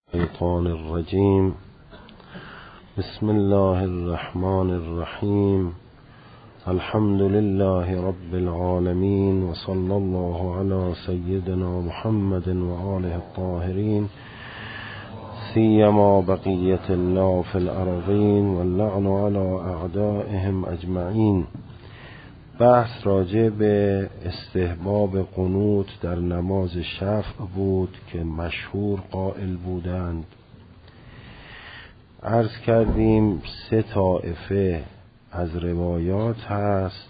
الشیطان الرجیم. بسم الله الرحمن الرحیم. الحمد لله رب العالمین و صلی الله علی سیدنا محمد و آله الطاهرین سیما بقیة الله فی الارضین و اللعن علی اعدائهم اجمعین. بحث راجع به استحباب قنوت در نماز شفع بود که مشهور قائل بودند. عرض کردیم 3 طایفه از روایات هست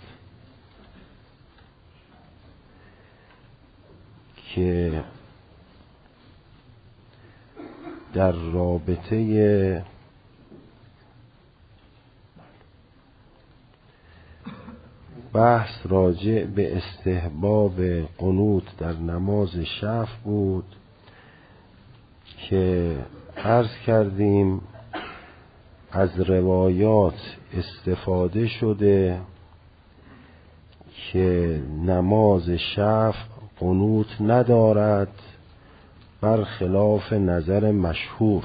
که در رابطه بحث راجع به استحباب قنوت در نماز شفع بود که عرض کردیم از روایات استفاده شده که نماز شفع قنوت ندارد، برخلاف نظر مشهور،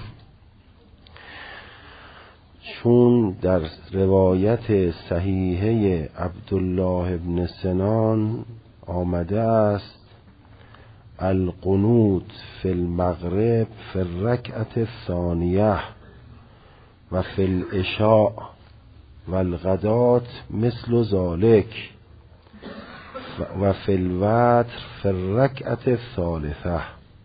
چون در روایت صحیحه عبدالله ابن سنان آمده است القنوت فی المغرب فی الرکعة الثانیه و فی العشاء و الغدات مثل ذلك و فی الوتر فی الرکعة الثالثه.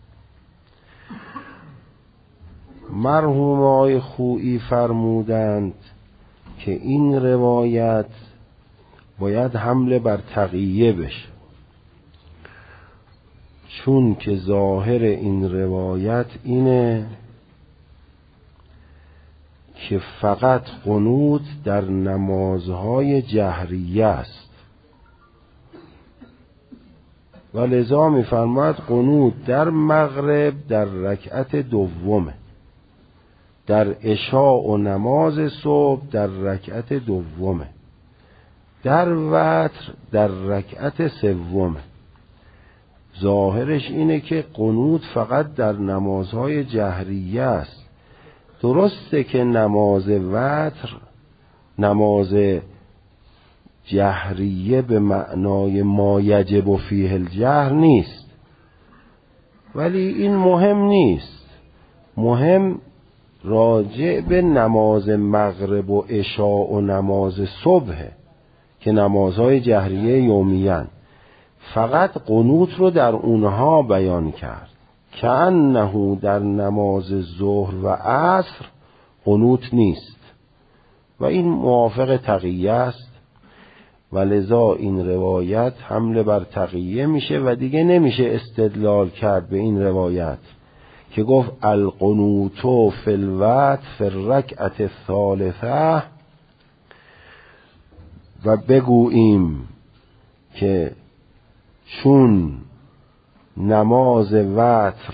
مرحوم آقای خویی فرمودند که این روایت باید حمله بر تقیه بشه، چون که ظاهر این روایت اینه که فقط قنوت در نمازهای جهریه است و لذا می‌فرماید قنوت در مغرب در رکعت دومه، در عشاء و نماز صبح در رکعت دومه، در وتر در رکعت سومه. ظاهرش اینه که قنوت فقط در نمازهای جهریه است. درسته که نماز وتر نماز جهریه به معنای ما یجب فیه الجهر نیست، ولی این مهم نیست. مهم راجع به نماز مغرب و عشاء و نماز صبح که نمازهای جهریه یومیان، فقط قنوت رو در اونها بیان کرد که انه در نماز ظهر و عصر قنوت نیست و این موافق تقیه است و لذا این روایت حمله بر تقیه میشه و دیگه نمیشه استدلال کرد به این روایت که گفت القنوت فی الوتر فی الرکعة الثالثه و بگوییم که چون نماز وتر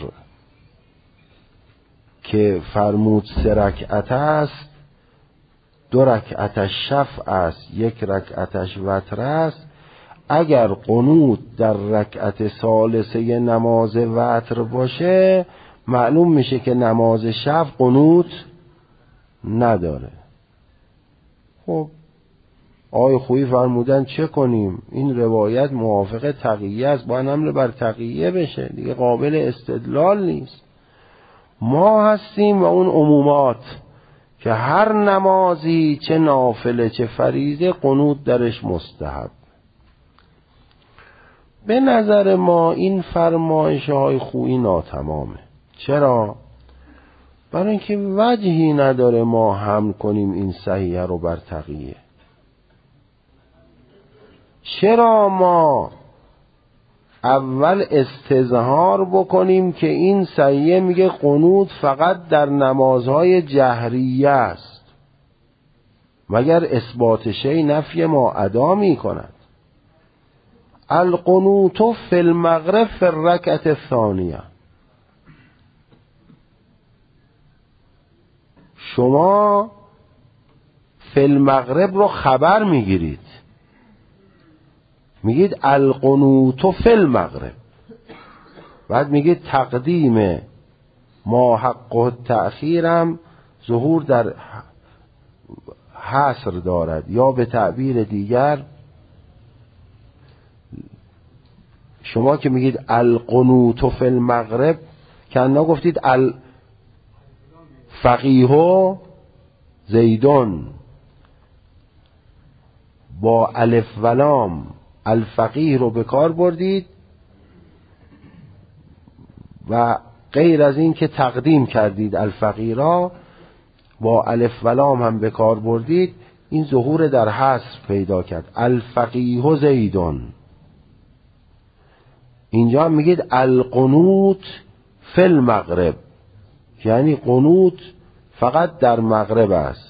که فرمود 3 رکعت است، 2 رکعتش شفع است، 1 رکعتش وتر است، اگر قنوت در رکعت ثالثه نماز وتر باشه معلوم میشه که نماز شب قنوت نداره. خب آقای خویی فرمودن چه کنیم؟ این روایت موافق تقیه است، باید حمله بر تقیه بشه، دیگه قابل استدلال نیست. ما هستیم و اون عمومات که هر نمازی چه نافله چه فریضه قنوت درش مستحب. به نظر ما این فرمایش های خویی ناتمامه. چرا؟ برای اینکه وجهی نداره ما حمل کنیم این صحیحه رو بر تقیه. چرا ما اول استظهار بکنیم که این صحیحه میگه قنوت فقط در نمازهای جهریه است، مگر اثبات شی نفی ما ادا می کند؟ القنوت فی المغرب فی الرکعة الثانیه. شما فی المغرب رو خبر میگیرید، میگید القنوت فی المغرب، بعد میگید تقدیم ما حق التأخیرم ظهور در حصر دارد، یا به تعبیر دیگر شما که میگید القنوت فی المغرب که انا گفتید الفقیه زیدون با الف و لام الفقیه رو به کار بردید و غیر از این که تقدیم کردید الفقیه را با الف و لام هم به کار بردید، این ظهور در حصر پیدا کرد. الفقیه زیدون. اینجا هم میگید القنوت فی المغرب، یعنی قنوت فقط در مغرب است.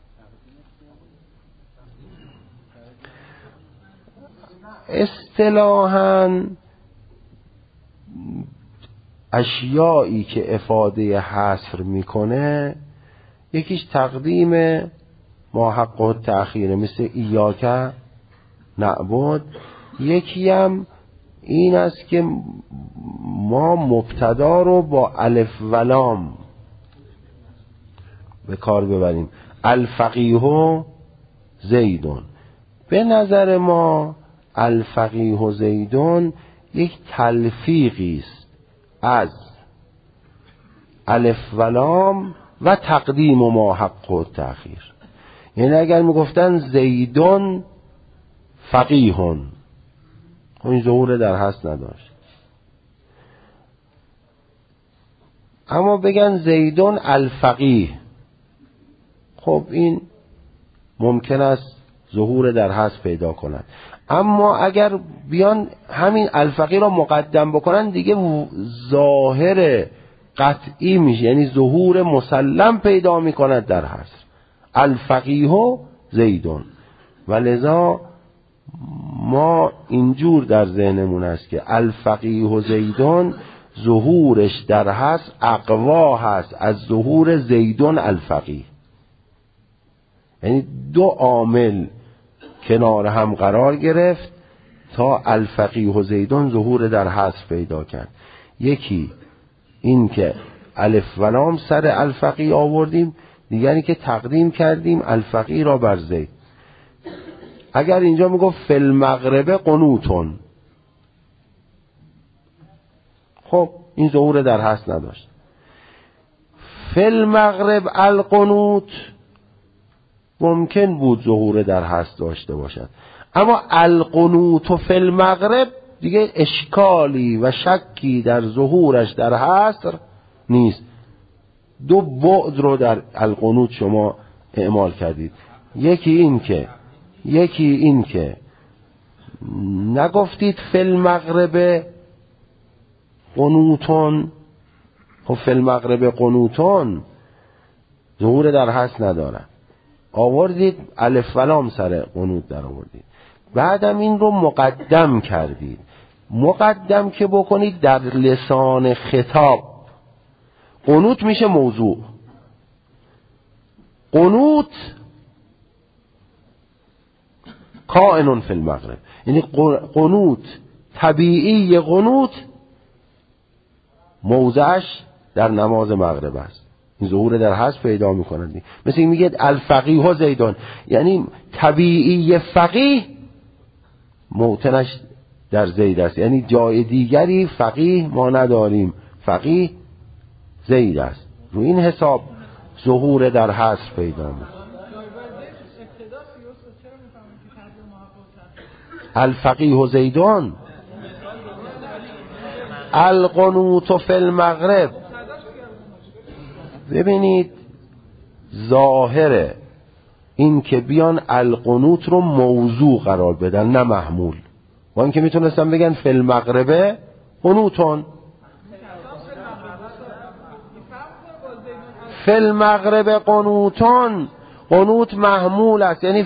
اصطلاحاً اشیایی که افاده حصر میکنه یکیش تقدیم ما حق التأخیر مثل ایاک نعبد، یکی هم این است که ما مبتدا رو با الف و لام به کار ببریم. الفقیه زیدون. به نظر ما الفقیه زیدون یک تلفیقی است از الف و لام و تقدیم و ما حق و تأخیر. یعنی اگر میگفتن زیدون فقیهون، این ظهور در حصر نداشت. اما بگن زیدون الفقیه، خب این ممکن است ظهور در حصر پیدا کند. اما اگر بیان همین الفقیه را مقدم بکنن دیگه ظاهر قطعی میشه، یعنی ظهور مسلم پیدا میکند در حصر. الفقیه زیدون. ولذا ما اینجور در ذهنمون است که الفقیه زیدون ظهورش در حصر اقوا هست از ظهور زیدون الفقیه. یعنی دو عامل کنار هم قرار گرفت تا الفقیه زیدون ظهور در حصر پیدا کرد. یکی این که الف و لام سر الفقیه آوردیم، دیگری که تقدیم کردیم الفقیه را بر زید. اگر اینجا میگفت فی المغرب قنوتون، خب این ظهور در حصر نداشت. فی المغرب القنوت ممکن بود ظهور در حصر داشته باشد، اما القنوت فی المغرب دیگه اشکالی و شکی در ظهورش در حصر نیست. دو بعد رو در القنوت شما اعمال کردید. یکی این که نگفتید فی المغرب قنوتون، خب فی المغرب قنوتون ظهور در حصر نداره، آوردید الف و لام سر قنوت در آوردید. بعدم این رو مقدم کردید. مقدم که بکنید در لسان خطاب قنوت میشه موضوع. قنوت کائن فی المغرب، یعنی قنوت طبیعی، قنوت موضعش در نماز مغرب است. این ظهور در حصر پیدا میکنند. مثل این میگید الفقیه زیدون، یعنی طبیعی فقیه موطنش در زید است، یعنی جای دیگری فقیه ما نداریم، فقیه زید است. رو این حساب ظهور در حصر پیدا میکنه. الفقیه زیدون القنوت فی المغرب. ببینید ظاهر این که بیان القنوت رو موضوع قرار بدن نه محمول، با اینکه میتونستم بگن فی المغرب قنوتون. فی المغرب قنوتون، قنوت محمول است، یعنی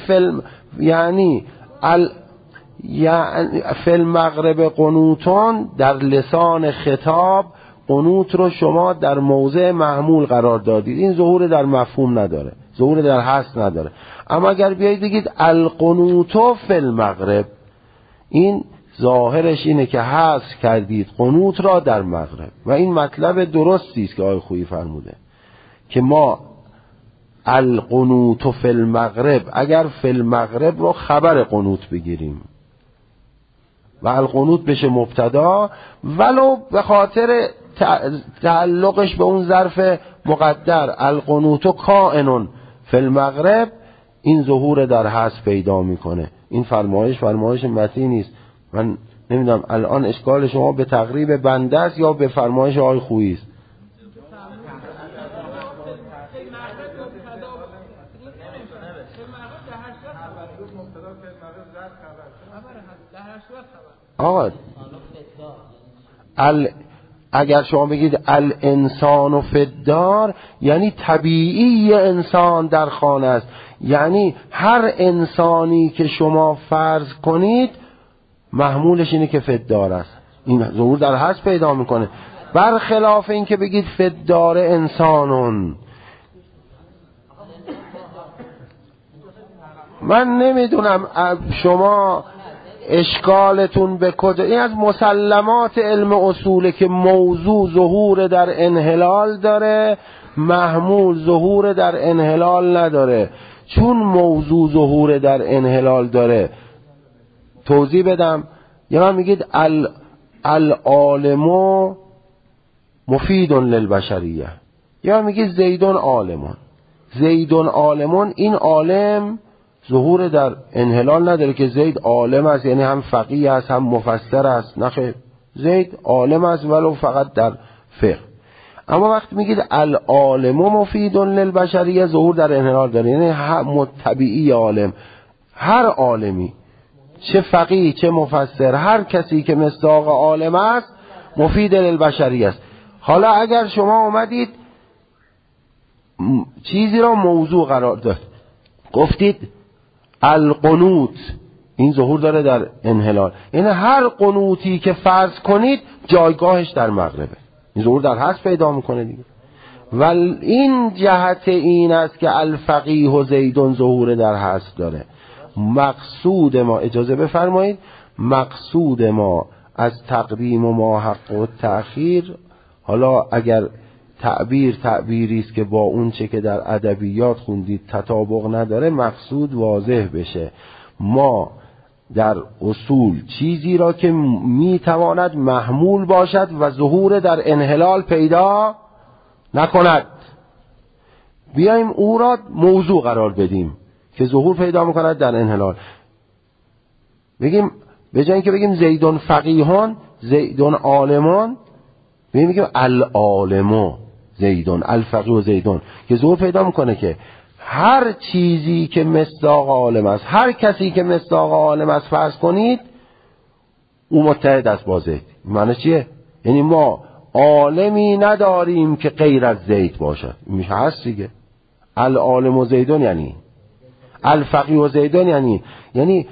فی المغرب قنوتون در لسان خطاب قنوت رو شما در موضع محمول قرار دادید. این ظهور در مفهوم نداره، ظهور در حصر نداره. اما اگر بیایید بگید القنوت فی المغرب، این ظاهرش اینه که حذف کردید قنوت را در مغرب و این مطلب درستی است که آقای خویی فرموده که ما القنوت فی المغرب، اگر فی المغرب رو خبر قنوت بگیریم و القنوت بشه مبتدا ولو به خاطر تعلقش به اون ظرف مقدر القنوت کائن فی المغرب، این ظهور در حذف پیدا میکنه. این فرمایش متین نیست. من نمیدونم الان اشکال شما به تقریب بنده است یا به فرمایش آقای خویی است؟ آقا اگر شما بگید الانسان فی الدار یعنی طبیعی انسان در خانه است، یعنی هر انسانی که شما فرض کنید محمولش اینه که فی الدار است. این ظهور در حذف پیدا میکنه، برخلاف این که بگید فی الدار انسانون. من نمیدونم شما اشکالتون به کجا. این از مسلمات علم اصوله که موضوع ظهور در انحلال داره، محمول ظهور در انحلال نداره. چون موضوع ظهور در انحلال داره، توضیح بدم. یا میگید العالم مفید للبشریه، یا میگید زیدون عالمون. زیدون عالمون، این عالم ظهور در انحلال نداره که زید عالم است، یعنی هم فقیه است هم مفسر است. نه، زید عالم است ولو فقط در فقه. اما وقتی میگید العالم مفید للبشریه، ظهور در انحلال داره، یعنی متبعی عالم، هر عالمی، چه فقیه چه مفسر، هر کسی که مصداق عالم است مفید للبشریه است. حالا اگر شما اومدید چیزی را موضوع قرار داد، گفتید القنوت، این ظهور داره در انحلال، یعنی هر قنوتی که فرض کنید جایگاهش در مغربه، این ظهور در حذف پیدا میکنه دیگه. و این جهت این است که الفقیه و زیدون ظهور در حذف داره. مقصود ما، اجازه بفرمایید، مقصود ما از تقدیم و ماحق و تأخیر، حالا اگر تعبیری است که با اون چه که در ادبیات خوندید تطابق نداره، مقصود واضح بشه. ما در اصول چیزی را که میتواند محمول باشد و ظهور در انحلال پیدا نکند، بیایم او را موضوع قرار بدیم که ظهور پیدا میکند در انحلال. بگیم به جای اینکه بگیم زیدون فقیهان، زیدون عالمان، بگیم العالمو زیدون، الفقیه و زیدون، که ظهور پیدا میکنه که هر چیزی که مصداق عالم است، هر کسی که مصداق عالم است فرض کنید، او متحد است با زید. معنی چیه؟ یعنی ما عالمی نداریم که غیر از زید باشد. میشه هست دیگه. العالم و زیدون یعنی الفقیه و زیدون، یعنی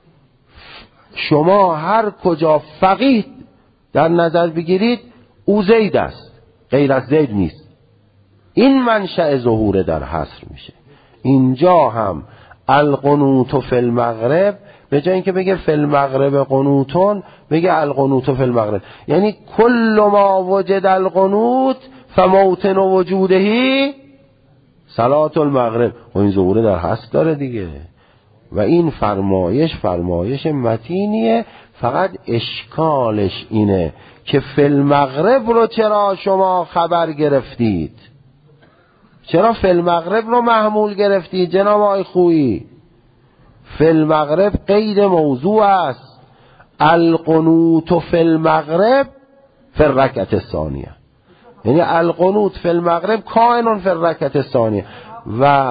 شما هر کجا فقیه در نظر بگیرید او زید است، غیر از زید نیست. این منشأ ظهور در حصر میشه. اینجا هم القنوت فی المغرب، به جای اینکه بگه فی المغرب قنوتون، بگه القنوت فی المغرب، یعنی کل ما وجد القنوت فموطن وجودهی صلاة المغرب. و این ظهور در حصر داره دیگه. و این فرمایش متینیه، فقط اشکالش اینه که فی المغرب رو چرا شما خبر گرفتید؟ چرا فی المغرب رو محمول گرفتید جناب آقای خویی؟ فی المغرب قید موضوع است. القنوت فی المغرب فی الرکعة الثانیه، یعنی القنوت فی المغرب کائن فی الرکعة الثانیه. و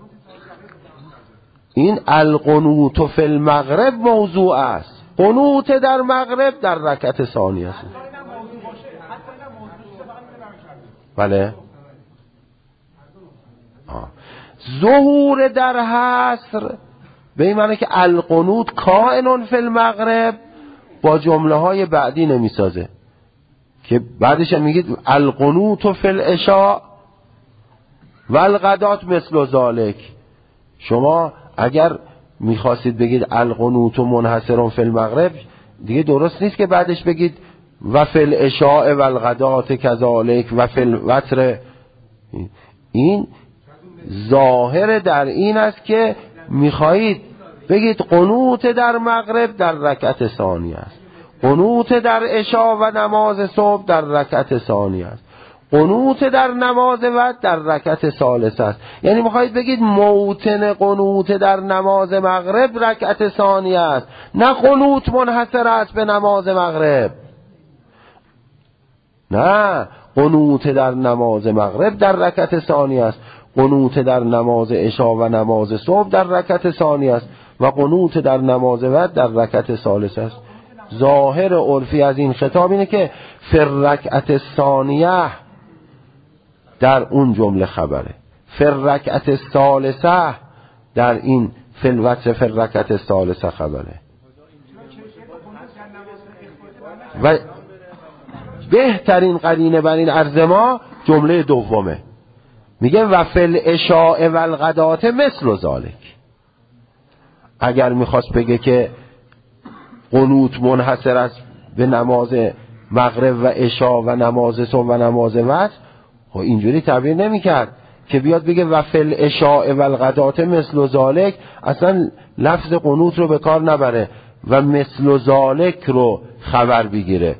این القنوت فی المغرب موضوع است، قنوت در مغرب در رکعت ثانیه است. بله. ظهور در حصر به این معنی که القنوت کائن فی المغرب با جمله های بعدی نمیسازه، که بعدش میگید القنوت فی العشاء والغدات مثل ذالک. شما اگر میخواستید بگید القنوت منحصر فی المغرب، دیگه درست نیست که بعدش بگید و فی العشاء و الغدات کذالک و فی الوتر. این ظاهر در این است که میخواهید بگید قنوت در مغرب در رکعت ثانیه است، قنوت در عشاء و نماز صبح در رکعت ثانیه است، قنوت در نماز وتر در رکعت ثالثه است. یعنی میخواهید بگید موطن قنوت در نماز مغرب رکعت ثانیه است، نه قنوت منحصر است به نماز مغرب. نه، قنوت در نماز مغرب در رکعت ثانیه است، قنوت در نماز عشاء و نماز صبح در رکعت ثانیه است و قنوت در نماز وتر در رکعت ثالثه است. ظاهر عرفی از این خطاب اینه که فی الرکعت ثانیه در اون جمله خبره، فی الرکعت ثالثه در این فی الوتر فی الرکعت ثالثه خبره. و بهترین قرینه بر این عرض ما جمله دومه، میگه و فی العشاء و الغدات مثل ذالک. اگر میخواست بگه که قنوت منحصر است به نماز مغرب و عشاء و نماز صبح و نماز وتر، خب اینجوری تعبیر نمیکرد که بیاد بگه و فی العشاء و الغدات مثل ذالک، اصلا لفظ قنوت رو به کار نبره و مثل ذالک رو خبر بگیره.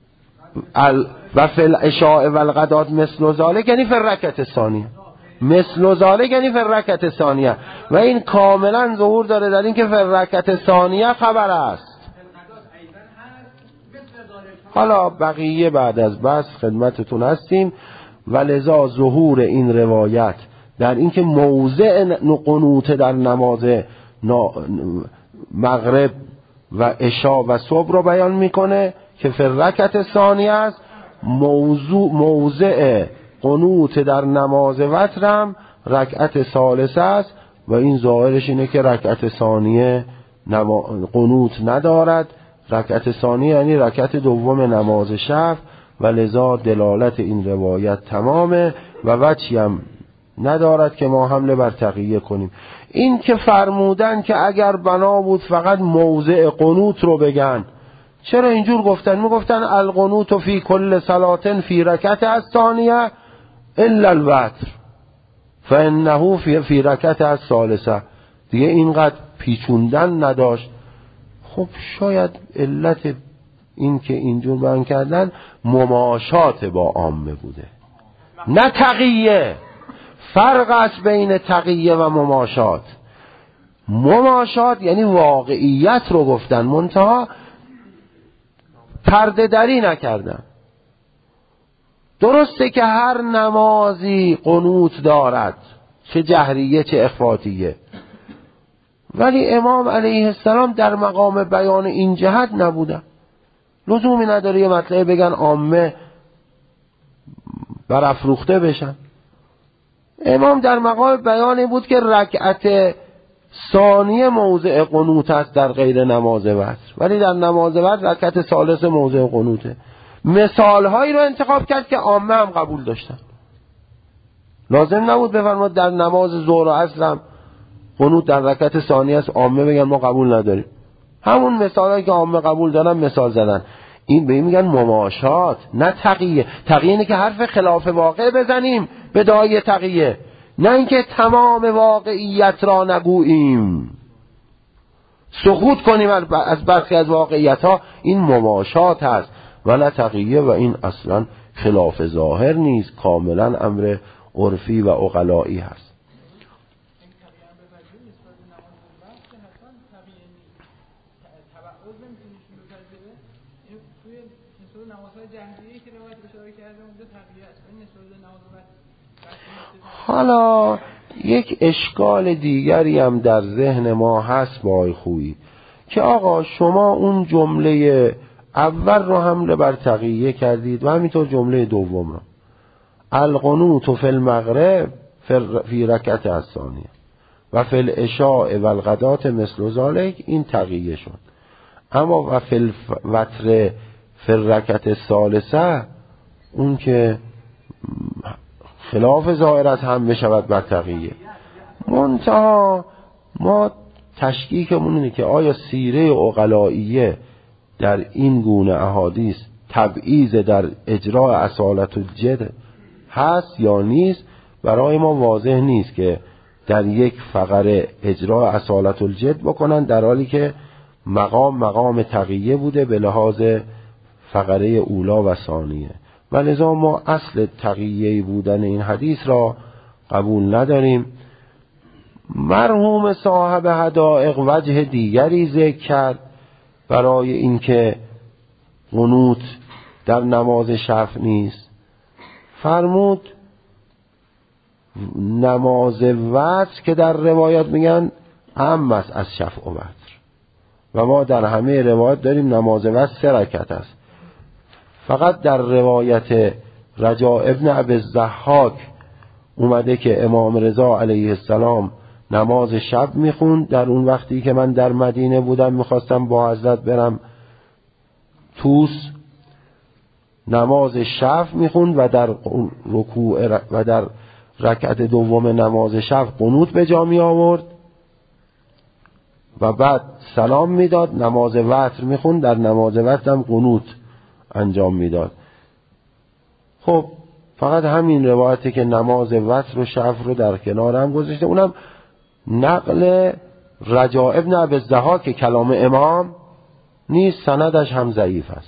و فی العشاء و الغدات مثل ذالک یعنی فی الرکعت ثانیه، مثل ذالک یعنی فی الرکعت ثانیه، و این کاملا ظهور داره در این که فی الرکعت ثانیه خبر است. حالا بقیه بعد از بس خدمتتون هستیم. و لذا ظهور این روایت در این که موضع قنوت در نماز مغرب و عشاء و صبح رو بیان میکنه که فی الرکعت ثانیه است، موضع قنوت در نماز وتر هم رکعت ثالثه است و این ظاهرش اینه که رکعت ثانیه قنوت ندارد. رکعت ثانیه یعنی رکعت دوم نماز شب و لذا دلالت این روایت تمامه و وجهی هم ندارد که ما حمله بر تقیه کنیم. این که فرمودن که اگر بنا بود فقط موضع قنوت رو بگن، چرا اینجور گفتن؟ میگفتن القنوت فی کل صلات فی رکعت الثانیه الا الوتر فانه فی رکعت الثالثه. دیگه اینقدر پیچوندن نداشت. خب شاید علت این که اینجور بیان کردن مماشات با عامه بوده، نه تقیه. فرق است بین تقیه و مماشات. مماشات یعنی واقعیت رو گفتن، منتها پرده دری نکردن. درسته که هر نمازی قنوت دارد، چه جهریه چه اخفاتیه، ولی امام علیه السلام در مقام بیان این جهت نبودن. لزومی نداره یه مطلعه بگن عامه برافروخته بشن. امام در مقام بیانی بود که رکعت ثانیه موضع قنوت است در غیر نماز وتر، ولی در نماز وتر رکعت ثالث موضع قنوته. مثالهایی رو انتخاب کرد که عامه هم قبول داشتن. لازم نبود بفرماد در نماز ظهر و عصر هم قنوت در رکعت ثانیه است، عامه بگن ما قبول نداریم. همون مثالهایی که عامه قبول دارن مثال زدن. این به این میگن مماشات، نه تقیه. تقیه اینه که حرف خلاف واقع بزنیم به داعی تقیه، نه اینکه تمام واقعیت را نگوییم، سقوط کنیم از برخی از واقعیت ها. این مماشات هست و نه تقیه، و این اصلا خلاف ظاهر نیست، کاملا امر عرفی و عقلایی هست. حالا یک اشکال دیگری هم در ذهن ما هست با خویی که آقا شما اون جمله اول رو حمله بر تقیه کردید و همینطور جمله دوم رو القنوت فی المغرب فی رکعت الثانیه و فی العشاء و الغدات مثل ذالک، این تقیه شد. اما و فی الوتر فی رکعت الثالثه اون که خلاف ظاهرت هم بشود بر تقیه. منتها ما تشکیکمون اینه که آیا سیره عقلائیه در این گونه احادیث تبعیض در اجراء اصالت الجد هست یا نیست، برای ما واضح نیست که در یک فقره اجراء اصالت الجد بکنن، در حالی که مقام تقیه بوده به لحاظ فقره اولا و ثانیه. و لذا ما اصل تقیه بودن این حدیث را قبول نداریم. مرحوم صاحب حدائق وجه دیگری ذکر کرد برای اینکه قنوت در نماز شفع نیست. فرمود نماز وتر که در روایات میگن اهم است از شفع و وتر، و ما در همه روایات داریم نماز وتر 3 رکعت است. فقط در روایت رجاء ابن ابی الضحاک اومده که امام رضا علیه السلام نماز شب میخوند. در اون وقتی که من در مدینه بودم میخواستم با حضرت برم توس، نماز شب میخوند و در رکوع و در رکعت دوم نماز شب قنوت به جا می آورد و بعد سلام میداد. نماز وتر میخوند، در نماز وتر هم قنوت انجام میداد. خب فقط همین روایتی که نماز وتر و شفع رو در کنار هم گذاشته، اونم نقل رجاء ابن ابی الضحاک که کلام امام نیست، سندش هم ضعیف است.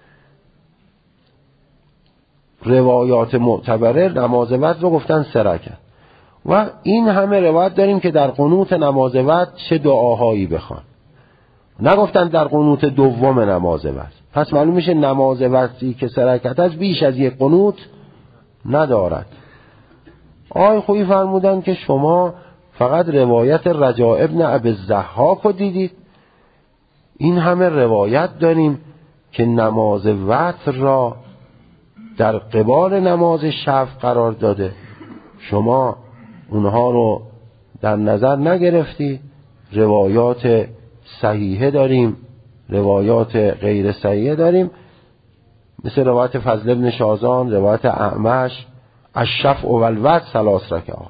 روایات معتبره نماز وتر رو گفتن 3 رکعت و این همه روایت داریم که در قنوت نماز وتر چه دعاهایی بخوان. نگفتن در قنوت دوم نماز وتر. پس معلوم میشه نماز وتری که 3 رکعت است بیش از یک قنوت ندارد. آقای خویی فرمودن که شما فقط روایت رجاء ابن ابی الضحاک رو دیدید. این همه روایت داریم که نماز وتر را در قبال نماز شفع قرار داده، شما اونها رو در نظر نگرفتی. روایات صحیحه داریم، روایات غیر صحیحه داریم، مثل روایت فضل ابن شازان، روایت اعمش الشفع و الوتر 3 رکعات.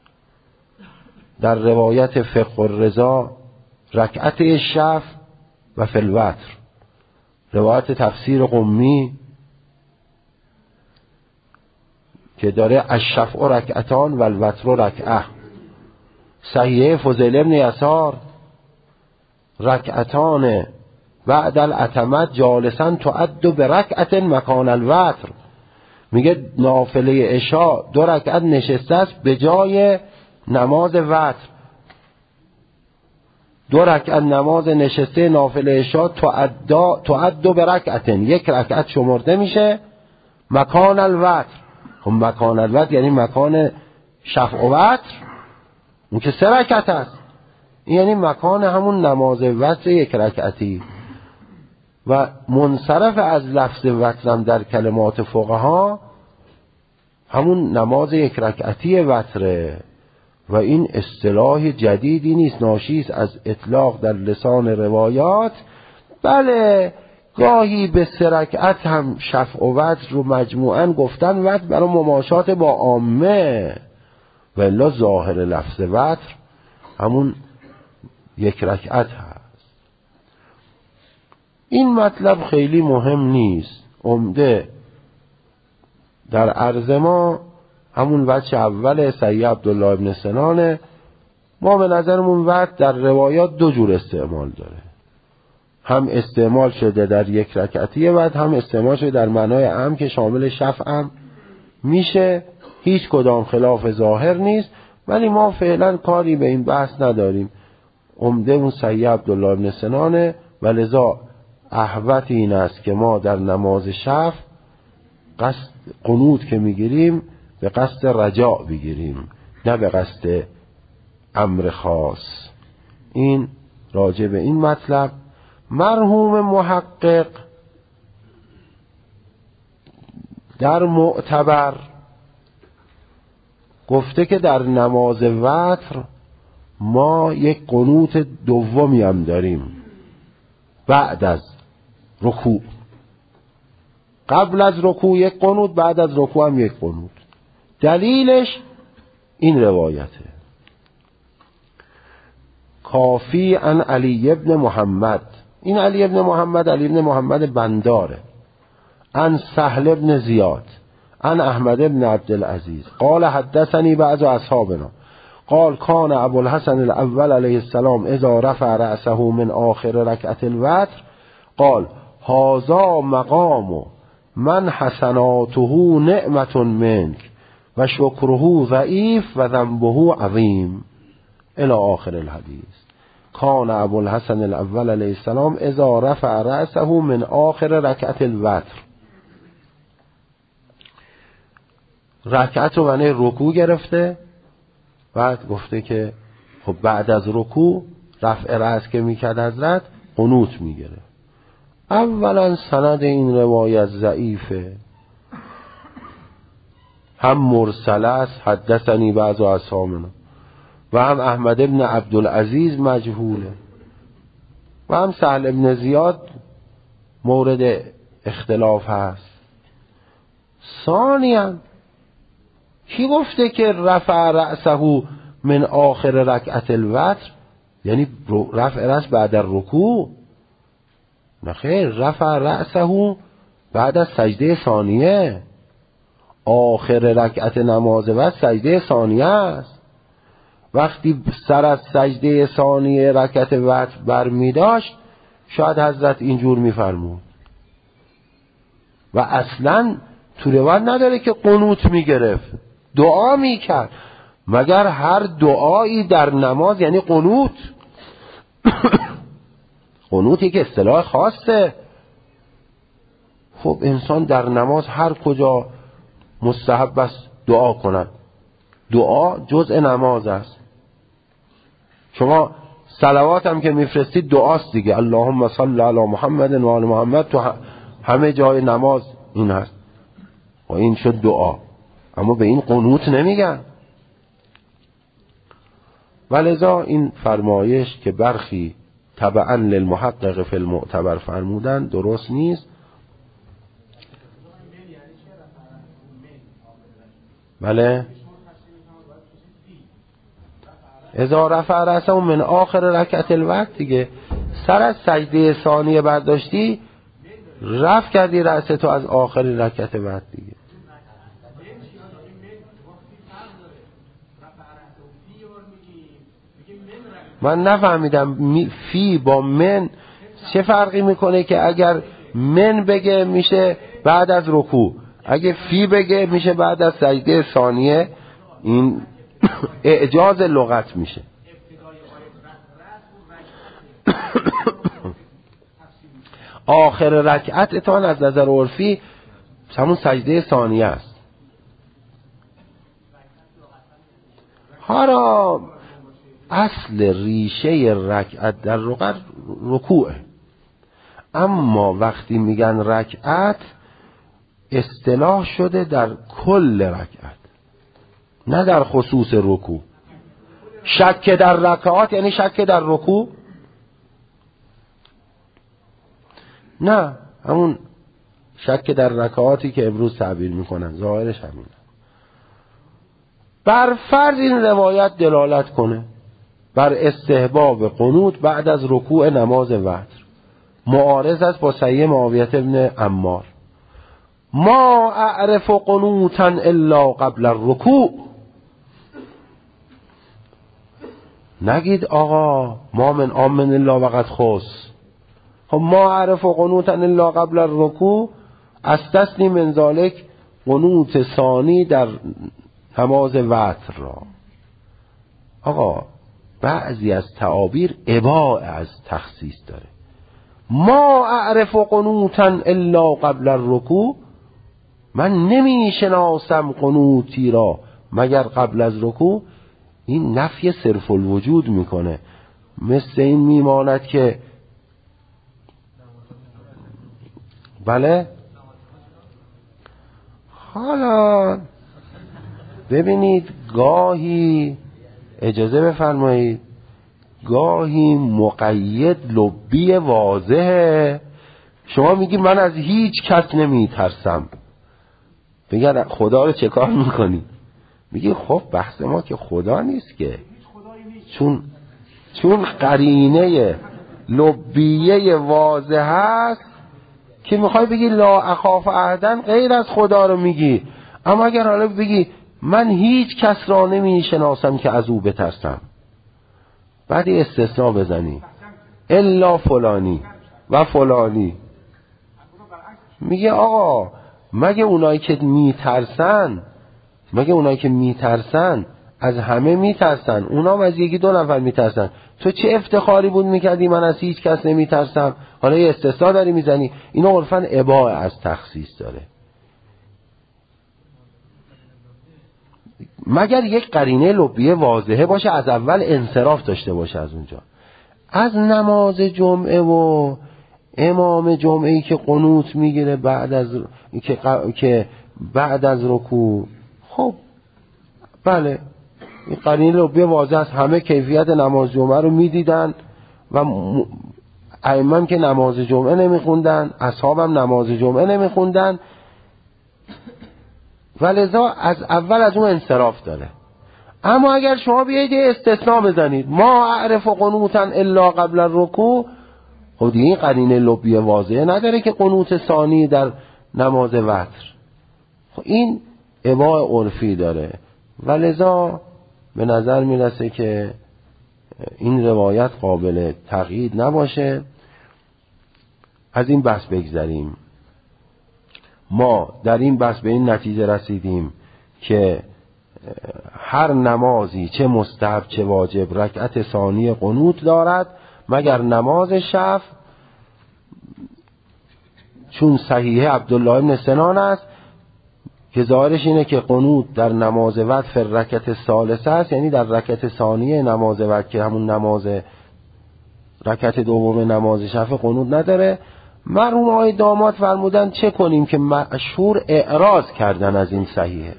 در روایت فقه الرضا رکعت شفع و فی الوتر. روایت تفسیر قمی که داره الشفع رکعتان و الوتر رکعه. صحیحه فضیل ابن یسار رکعتان بعد العتمه جالسا تعد برکعت مکان الوتر. میگه نافله عشاء 2 رکعت نشسته است به جای نماز وتر. 2 رکعت نماز نشسته نافله عشاء تعد برکعت، 1 رکعت شمرده میشه مکان الوتر. خب مکان الوتر یعنی مکان شفع و وتر، اون که 3 رکعت است، این یعنی مکان همون نماز وتر 1 رکعتی. و منصرف از لفظ وترم در کلمات فقها همون نماز 1 رکعتی وتره و این اصطلاح جدیدی نیست، ناشی است از اطلاق در لسان روایات. بله گاهی به 3 رکعت هم شفع و وتر رو مجموعاً گفتن وتر برای مماشات با عامه، و الا ظاهر لفظ وتر همون 1 رکعت هست. این مطلب خیلی مهم نیست، عمده در عرض ما همون وجه اول صحیح عبدالله ابن سنانه. ما به نظرمون وتر در روایات 2 جور استعمال داره، هم استعمال شده در 1 رکعتی وتر، هم استعمال شده در معنای عام که شامل شفع هم میشه. هیچ کدام خلاف ظاهر نیست، ولی ما فعلا کاری به این بحث نداریم. عمده اون صحیح عبدالله ابن سنانه و لذا احوط این است که ما در نماز شفع قصد قنوت که میگیریم به قصد رجاء بگیریم، نه به قصد امر خاص. این راجع به این مطلب. مرحوم محقق در معتبر گفته که در نماز وتر ما یک قنوت دومی هم داریم بعد از رکوع. قبل از رکوع 1 قنوت، بعد از رکوع هم 1 قنوت. دلیلش این روایته: کافی عن علی ابن محمد. این علی ابن محمد بنداره، عن سهل ابن زیاد عن احمد ابن عبدالعزیز قال حدثني بعض اصحابنا قال كان ابو الحسن الاول علیه السلام اذا رفع رأسه من آخر رکعت الوتر قال هذا مقام من حسناته نعمة منك و شکره ضعیف و ذنبه عظیم الى آخر الحدیث. کان ابو الحسن الاول علیه السلام اذا رفع رأسه من آخر رکعت الوتر، رکعت رو معنی رکوع گرفته، بعد گفته که خب بعد از رکوع رفع رأس که میکرد حضرت قنوت میگیره. اولا سند این روایت ضعیفه، هم مرسل است حدثنی بعض اصحابنا و هم احمد ابن عبدالعزیز مجهوله و هم سهل ابن زیاد مورد اختلاف هست. ثانیاً کی گفته که رفع رأسه من آخر رکعت الوتر یعنی رفع رأس بعد الرکوع؟ نه خیر، رفع رأسه بعد از سجده ثانیه. آخر رکعت نماز وتر سجده ثانیه است. وقتی سر از سجده ثانیه رکعت وتر برمی داشت شاید حضرت اینجور میفرمود و اصلا تو روایت نداره که قنوت میگرفت، دعا میکرد. مگر هر دعایی در نماز یعنی قنوت؟ قنوتی که اصطلاح خاصه. خب انسان در نماز هر کجا مستحب است دعا کند، دعا جزء نماز است. شما صلوات هم که میفرستید دعاست دیگه، اللهم صل علی محمد و آل محمد، تو همه جای نماز این هست و این شد دعا، اما به این قنوت نمیگن. ولذا این فرمایش که برخی تبعا للمحقق فی المعتبر فرمودن درست نیست. بله، اذا رفع رأسه من آخر رکعت الوتر دیگه، سر از سجده ثانیه برداشتی رفع کردی رأس تو از آخر رکعت وتر دیگه. من نفهمیدم فی با من چه فرقی میکنه که اگر من بگه میشه بعد از رکوع، اگه فی بگه میشه بعد از سجده ثانیه. این اعجاز لغت میشه. آخر رکعت اتان از نظر عرفی همون سجده ثانیه است. حالا اصل ریشه رکعت در رکوعه، اما وقتی میگن رکعت اصطلاح شده در کل رکعت، نه در خصوص رکوع. شک در رکعات یعنی شک در رکوع؟ نه، همون شک در رکعاتی که امروز تعبیر میکنن ظاهرش همینه. بر فرض این روایت دلالت کنه بر استحباب قنوت بعد از رکوع نماز وتر، معارض است با صحیح معاویه ابن عمار. ما اعرف قنوتا الا قبل الرکوع. نگید آقا ما من آمن الا وقد خص. خب ما اعرف قنوتا الا قبل الرکوع، استثنی من ذالک قنوت ثانی در نماز وتر را. آقا بعضی از تعابیر اباء از تخصیص داره. ما اعرف قنوتا الا قبل الرکوع، من نمی شناسم قنوتی را مگر قبل از رکوع. این نفی صرف الوجود میکنه. مثل این میماند که بله، حالا ببینید گاهی اجازه بفرمایید گاهی مقید لبی واضحه. شما میگی من از هیچ کس نمیترسم، بگن خدا رو چه کار میکنی؟ میگی خب بحث ما که خدا نیست که، چون قرینه لبیه واضح هست که میخوای بگی لا اخاف احدن غیر از خدا رو میگی، اما اگر حالا بگی من هیچ کس را نمیشناسم که از او بترسم، بعد استثناء بزنی الا فلانی و فلانی، میگه آقا مگه اونایی که میترسن از همه میترسن، اونام از یکی دو نفر میترسن، تو چه افتخاری بود میکردی من از هیچ کس نمیترسم؟ حالا یه استثناء داری میزنی. اینو عرفاً اباحه از تخصیص داره، مگر یک قرینه لبیه واضحه باشه از اول انصراف داشته باشه از اونجا. از نماز جمعه و امام جمعه‌ای که قنوت میگیره بعد از رکوع، خب بله این قرینه لبیه واضح است، همه کیفیت نماز جمعه رو میدیدن و ائمه که نماز جمعه نمیخوندن، اصحابم نماز جمعه نمیخوندن، ولذا از اول از اون انصراف داره. اما اگر شما بیایید استثناء بزنید ما اعرف قنوتا الا قبل الرکوع، خب دیگه این قرینه لبیه واضحه نداره که قنوت ثانی در نماز وتر، خب این اباحه عرفی داره، ولذا به نظر میرسه که این روایت قابل تقیید نباشه. از این بحث بگذریم. ما در این بحث به این نتیجه رسیدیم که هر نمازی چه مستحب چه واجب رکعت ثانی قنوت دارد مگر نماز شفع، چون صحیح عبدالله بن سنان است که ظاهرش اینه که قنوت در نماز وتر فی رکعت ثالثه است، یعنی در رکعت ثانیه نماز وتر که همون نماز رکعت دوم نماز شفع قنوت نداره. مرحوم آقای داماد فرمودن چه کنیم که مشهور اعراض کردن از این صحیحه،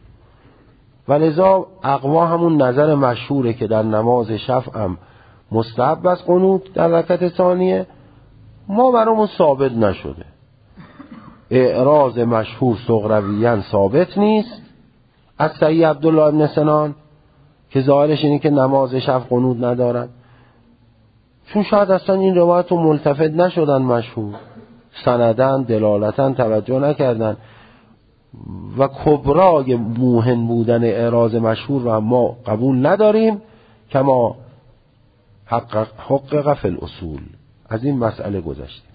ولذا اقوا همون نظر مشهوره که در نماز شفع هم مستحب است قنوت در رکعت ثانیه، ما برامون ثابت نشده، اعراض مشهور صغرویاً ثابت نیست از صحیح عبدالله بن سنان که ظاهرش اینه که نماز شفع قنوت ندارد، چون شاید اصلا این روایت رو ملتفت نشدن مشهور، سندن دلالتن توجه نکردن و کبرای موهن بودن اعراض مشهور رو ما قبول نداریم کما حقق فی الاصول. از این مسئله گذشتیم.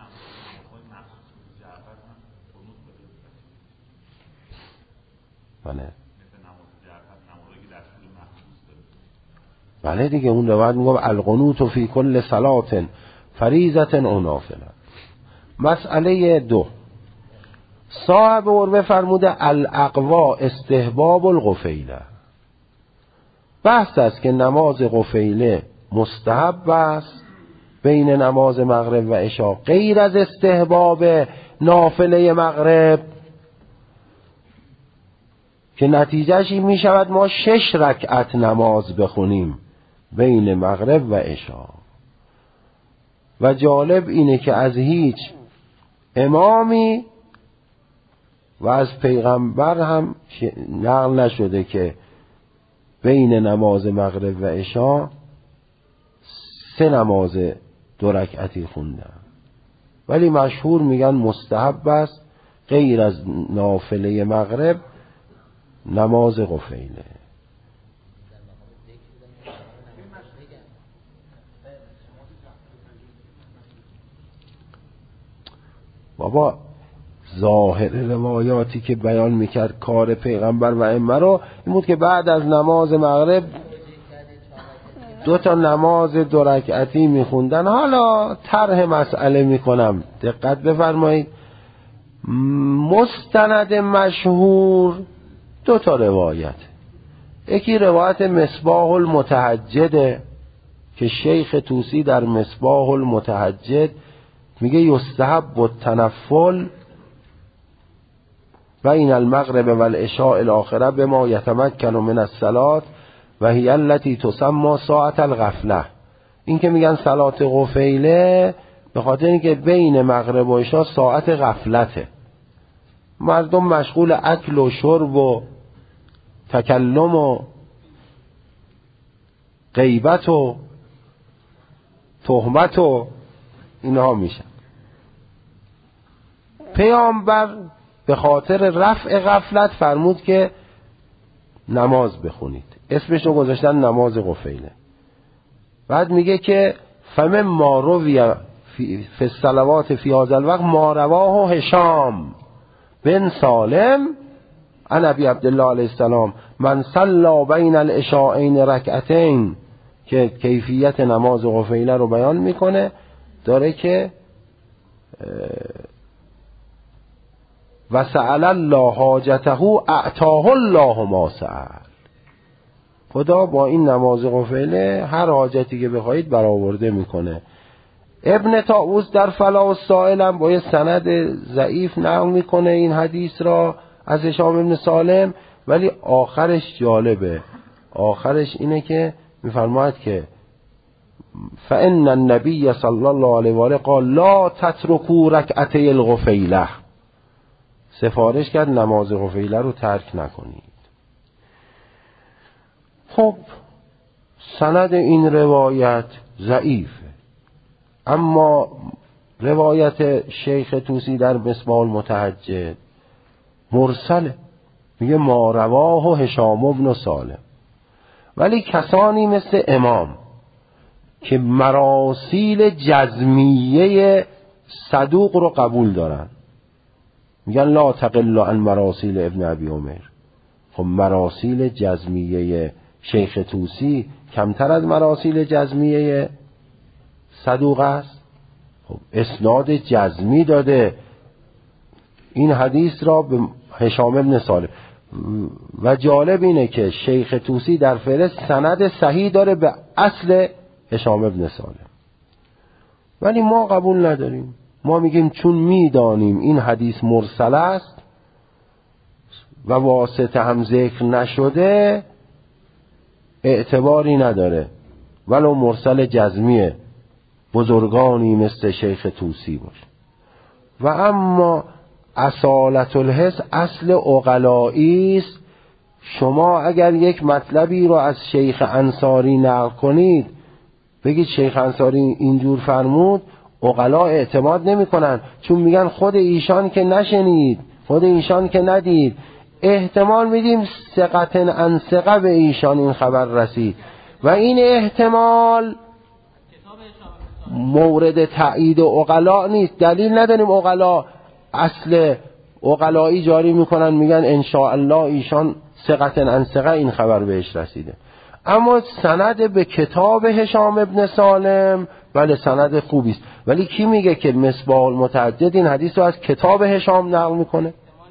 بله دیگه اون روایت میگم القنوت فی کل صلات فریضة او نافله. مسئله 2، صاحب عروه فرموده الاقوا استحباب الغفیله، بحث است که نماز غفیله مستحب است بین نماز مغرب و عشاء غیر از استحباب نافله مغرب، که نتیجهش این می شود ما 6 رکعت نماز بخونیم بین مغرب و عشاء. و جالب اینه که از هیچ امامی و از پیغمبر هم نقل نشده که بین نماز مغرب و عشاء 3 نماز 2 رکعتی خوندن، ولی مشهور میگن مستحب است غیر از نافله مغرب نماز غفیله. بابا ظاهر روایاتی که بیان میکرد کار پیغمبر و ائمه رو این بود که بعد از نماز مغرب 2 تا نماز 2 رکعتی میخوندن. حالا طرح مسئله میکنم، دقت بفرمایید، مستند مشهور 2 تا روایت، یکی روایت مصباح المتهجد که شیخ طوسی در مصباح المتهجد میگه یستحب التنفل بین المغرب و العشاء الاخره بما یتمکن من الصلاة و هی التي تسمى ساعة الغفله. این که میگن صلات غفیله به خاطر اینکه بین مغرب و عشاء ساعت غفلته، مردم مشغول اکل و شرب و تکلم و غیبت و تهمت و اینها میشن. پیامبر به خاطر رفع غفلت فرمود که نماز بخونید، اسمش رو گذاشتن نماز قفیله. بعد میگه که فمن ما روی فی الصلوات فی هذا الوقت ما رواه هشام بن سالم عن ابی عبدالله علیه السلام من صلی بین العشاءین رکعتین، که کیفیت نماز قفیله رو بیان میکنه. داره که و سأل الله حاجته اعطاه الله ما سأل، خدا با این نماز قفیله هر حاجتی که بخواهید برآورده میکنه. ابن طاووس در فلاح السائل هم با یه سند ضعیف نقل میکنه این حدیث را از هشام بن سالم، ولی آخرش جالبه. آخرش اینه که میفرماید که فإن النبی صلی الله علیه و آله قال لا تترکوا رکعتی القفیله، سفارش کرد نماز قفیله رو ترک نکنید. خب سند این روایت ضعیفه، اما روایت شیخ طوسی در مصباح المتهجد مرسله، میگه ما رواه هشام بن سالم. ولی کسانی مثل امام که مراسیل جزمیه صدوق رو قبول دارن میگن لا تقل عن مراسیل ابن ابی عمر. خب مراسیل جزمیه شیخ طوسی کمتر از مراسیل جزمیه صدوق است. خب اسناد جزمی داده این حدیث را به هشام بن سالم. و جالب اینه که شیخ طوسی در فهرست سند صحیح داره به اصل هشام بن سالم، ولی ما قبول نداریم. ما میگیم چون میدانیم این حدیث مرسل است و واسطه هم ذکر نشده اعتباری نداره، ولو مرسل جزمی بزرگانی مثل شیخ طوسی باشه. و اما اصالت الحس اصل عقلایی است. شما اگر یک مطلبی رو از شیخ انصاری نقل کنید بگید شیخ انصاری اینجور فرمود، عقلا اعتماد نمی کنن، چون میگن خود ایشان که نشنید، خود ایشان که ندید. احتمال میدیم ثقة عن ثقة به ایشان این خبر رسید و این احتمال مورد تایید عقلا نیست. دلیل نداریم عقلا اصل عقلایی جاری میکنن میگن ان شاء الله ایشان ثقة عن ثقة این خبر بهش رسیده. اما سند به کتاب هشام ابن سالم بله سند خوبی است، ولی کی میگه که مصباح المتهجد این حدیث رو از کتاب هشام نقل میکنه؟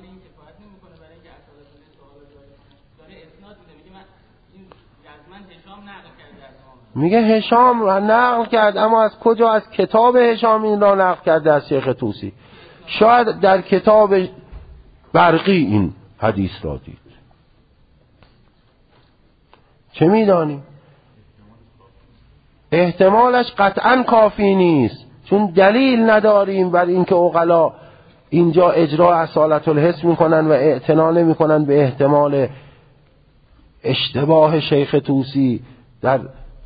میگه هشام نقل کرد، اما از کجا؟ از کتاب هشام این را نقل کرده از شیخ طوسی. شاید در کتاب برقی این حدیث را دید، چه میدانیم؟ احتمالش قطعا کافی نیست، چون دلیل نداریم بر اینکه عقلا اینجا اجرا اصالت الحس میکنن و اعتنا نمیکنن به احتمال اشتباه شیخ طوسی در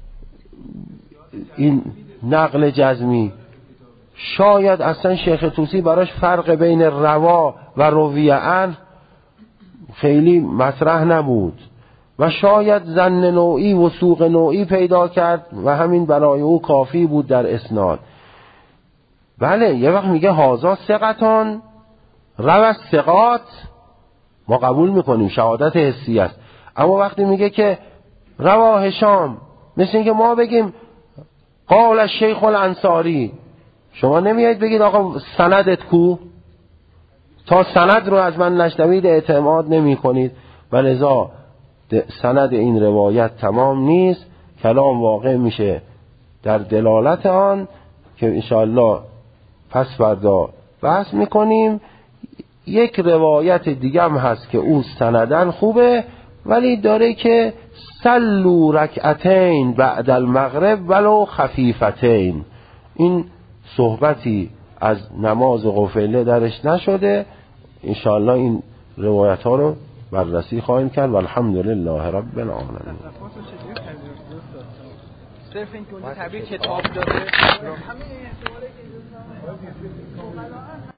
این نقل جزمی. شاید اصلا شیخ طوسی براش فرق بین روا و رویه عنه خیلی مطرح نبود و شاید ظن نوعی وثوق نوعی پیدا کرد و همین برای او کافی بود در اسناد. بله یه وقت میگه هازا ثقتان روى ثقات، ما قبول میکنیم شهادت حسی است، اما وقتی میگه که رواه هشام مثل اینکه ما بگیم قال الشیخ الانصاری، شما نمیایید بگید آقا سندت کو؟ تا سند رو از من نشنوید اعتماد نمی کنید و لذا سند این روایت تمام نیست. کلام واقع میشه در دلالت آن که انشاءالله پس فردا بحث میکنیم. یک روایت دیگه هم هست که او سندن خوبه ولی داره که صلوا رکعتین بعد المغرب ولو خفیفتین. این صحبتی از نماز قفیله درش نشده. انشاءالله این روایت ها رو بررسی خواهیم کرد و الحمدلله رب العالمین. صرف این که اونجا تعبیر کتاب داره.